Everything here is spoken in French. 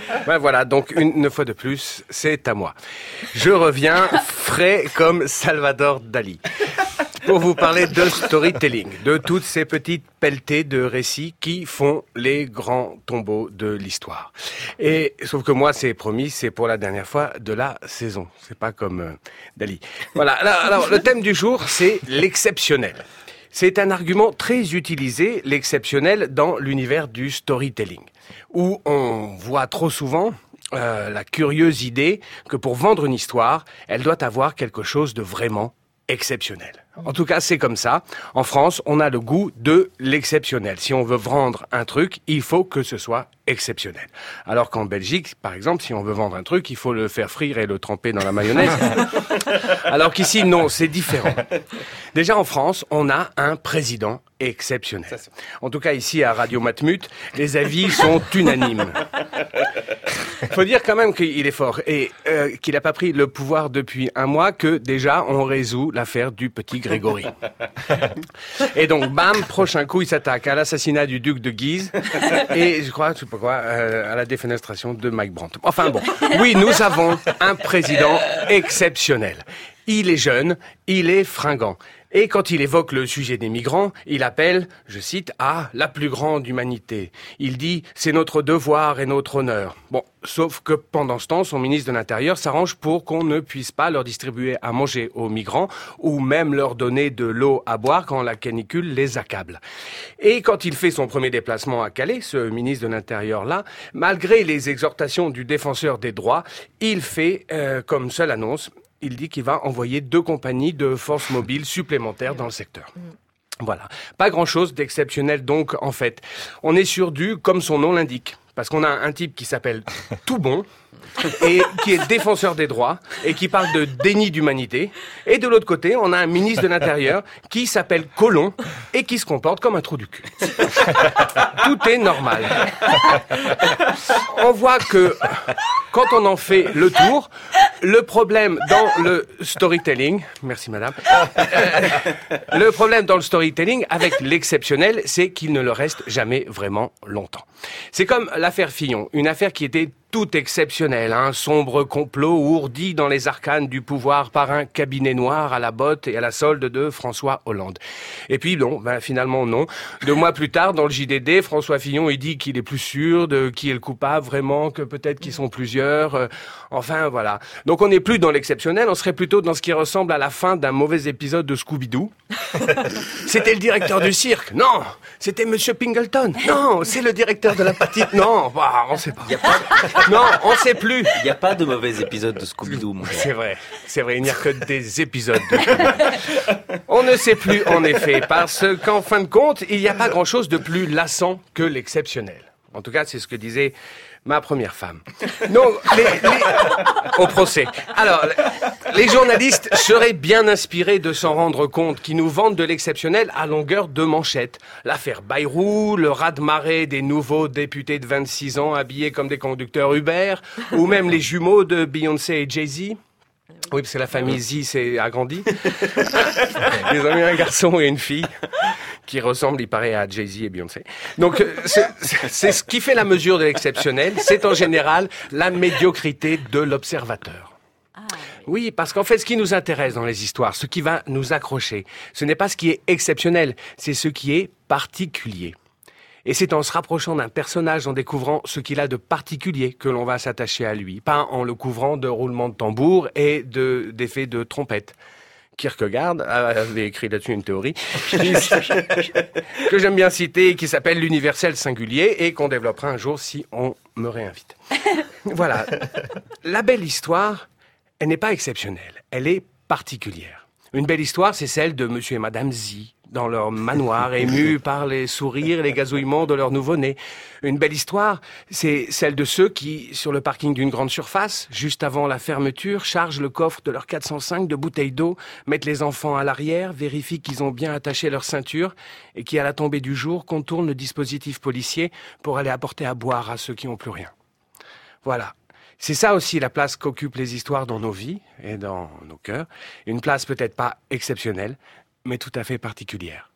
Ben voilà, donc une fois de plus, c'est à moi. Je reviens frais comme Salvador Dali pour vous parler de storytelling, de toutes ces petites pelletées de récits qui font les grands tombeaux de l'histoire. Et sauf que moi, c'est promis, c'est pour la dernière fois de la saison. C'est pas comme Dali. Voilà. Alors, le thème du jour, c'est l'exceptionnel. C'est un argument très utilisé, l'exceptionnel, dans l'univers du storytelling, où on voit trop souvent la curieuse idée que pour vendre une histoire, elle doit avoir quelque chose de vraiment exceptionnel. En tout cas, c'est comme ça. En France, on a le goût de l'exceptionnel. Si on veut vendre un truc, il faut que ce soit exceptionnel. Alors qu'en Belgique, par exemple, si on veut vendre un truc, il faut le faire frire et le tremper dans la mayonnaise. Alors qu'ici, non, c'est différent. Déjà, en France, on a un président exceptionnel. En tout cas, ici, à Radio Matmut, les avis sont unanimes. Il faut dire quand même qu'il est fort et qu'il n'a pas pris le pouvoir depuis un mois, que déjà, on résout l'affaire du petit Grégory. Et donc, bam, prochain coup, il s'attaque à l'assassinat du duc de Guise et je sais pas quoi, à la défenestration de Mike Brandt. Enfin bon, oui, nous avons un président exceptionnel. Il est jeune, il est fringant. Et quand il évoque le sujet des migrants, il appelle, je cite, à la plus grande humanité. Il dit, c'est notre devoir et notre honneur. Bon, sauf que pendant ce temps, son ministre de l'Intérieur s'arrange pour qu'on ne puisse pas leur distribuer à manger aux migrants ou même leur donner de l'eau à boire quand la canicule les accable. Et quand il fait son premier déplacement à Calais, ce ministre de l'Intérieur-là, malgré les exhortations du défenseur des droits, il fait comme seule annonce, il dit qu'il va envoyer 2 compagnies de forces mobiles supplémentaires dans le secteur. Voilà. Pas grand-chose d'exceptionnel donc, en fait. On est sur du, comme son nom l'indique. Parce qu'on a un type qui s'appelle Toubon, et qui est défenseur des droits, et qui parle de déni d'humanité. Et de l'autre côté, on a un ministre de l'Intérieur qui s'appelle Colomb, et qui se comporte comme un trou du cul. Tout est normal. On voit que, quand on en fait le tour, le problème dans le storytelling, merci madame, le problème dans le storytelling avec l'exceptionnel, c'est qu'il ne le reste jamais vraiment longtemps. C'est comme l'affaire Fillon, une affaire qui était tout exceptionnelle, un sombre complot ourdi dans les arcanes du pouvoir par un cabinet noir à la botte et à la solde de François Hollande. Et puis non, finalement non. 2 mois plus tard, dans le JDD, François Fillon, il dit qu'il est plus sûr de qui est le coupable vraiment, que peut-être qu'ils sont plusieurs. Enfin, voilà. Donc on n'est plus dans l'exceptionnel, on serait plutôt dans ce qui ressemble à la fin d'un mauvais épisode de Scooby-Doo. C'était le directeur du cirque. Non, c'était Monsieur Pingleton. Non, c'est le directeur de la patite. Non, on sait pas. Non, on sait plus. Il n'y a pas de mauvais épisode de Scooby-Doo, mon gars. C'est vrai, il n'y a que des épisodes de Scooby-Doo. On ne sait plus, en effet, parce qu'en fin de compte, il n'y a pas grand-chose de plus lassant que l'exceptionnel. En tout cas, c'est ce que disait ma première femme. Non, au procès. Alors, les journalistes seraient bien inspirés de s'en rendre compte, qui nous vendent de l'exceptionnel à longueur de manchettes. L'affaire Bayrou, le raz-de-marée des nouveaux députés de 26 ans habillés comme des conducteurs Uber, ou même les jumeaux de Beyoncé et Jay-Z. Oui, parce que la famille Z s'est agrandie. Ils ont eu un garçon et une fille qui ressemblent, il paraît, à Jay-Z et Beyoncé. Donc, c'est ce qui fait la mesure de l'exceptionnel. C'est en général la médiocrité de l'observateur. Oui, parce qu'en fait, ce qui nous intéresse dans les histoires, ce qui va nous accrocher, ce n'est pas ce qui est exceptionnel, c'est ce qui est particulier. Et c'est en se rapprochant d'un personnage, en découvrant ce qu'il a de particulier, que l'on va s'attacher à lui. Pas en le couvrant de roulements de tambour et d'effets de trompette. Kierkegaard avait écrit là-dessus une théorie que j'aime bien citer, qui s'appelle l'universel singulier et qu'on développera un jour si on me réinvite. Voilà. La belle histoire, elle n'est pas exceptionnelle, elle est particulière. Une belle histoire, c'est celle de Monsieur et Madame Z, dans leur manoir, émus par les sourires et les gazouillements de leur nouveau-né. Une belle histoire, c'est celle de ceux qui, sur le parking d'une grande surface, juste avant la fermeture, chargent le coffre de leurs 405 de bouteilles d'eau, mettent les enfants à l'arrière, vérifient qu'ils ont bien attaché leur ceinture et qui, à la tombée du jour, contournent le dispositif policier pour aller apporter à boire à ceux qui n'ont plus rien. Voilà. C'est ça aussi la place qu'occupent les histoires dans nos vies et dans nos cœurs. Une place peut-être pas exceptionnelle, mais tout à fait particulière.